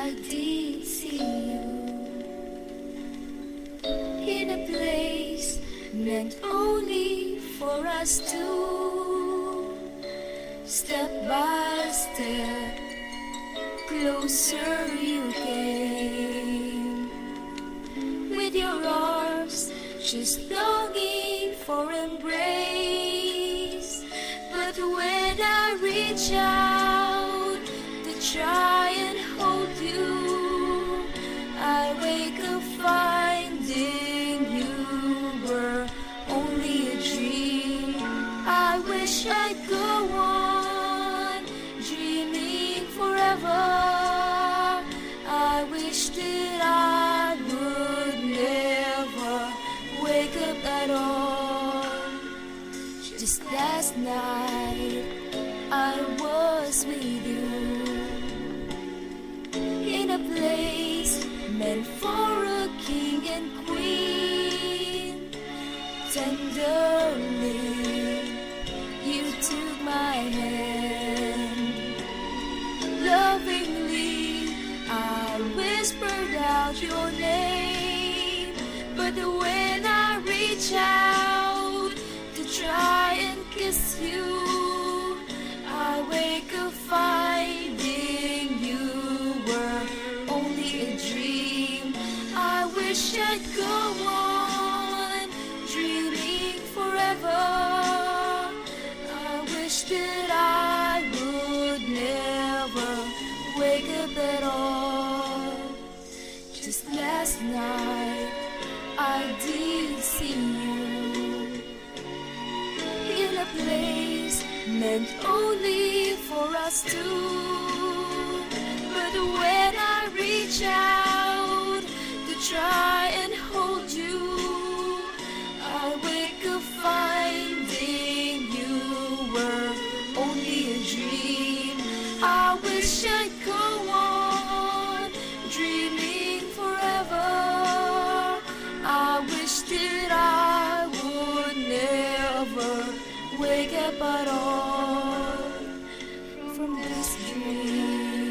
I did see you in a place meant only for us two. Step by step, closer you came, with your arms just longing for embrace. But when I reach out to try and hold you, I wake up finding you were only a dream. I wish I'd go on dreaming forever. I wish that I would never wake up at all. Just last night I was with you in a place meant for a king and queen. Tenderly you took my hand, lovingly I whispered out your name. But when I reach out to try and kiss you, I wake up finding you were only a dream. I wish I'd go on dreaming forever. I wish that I would never wake up at all. Just last night I did see you in a place meant only for us two. But when I reach out to try and hold you, I wake up finding you were only a dream. I wish I'd go on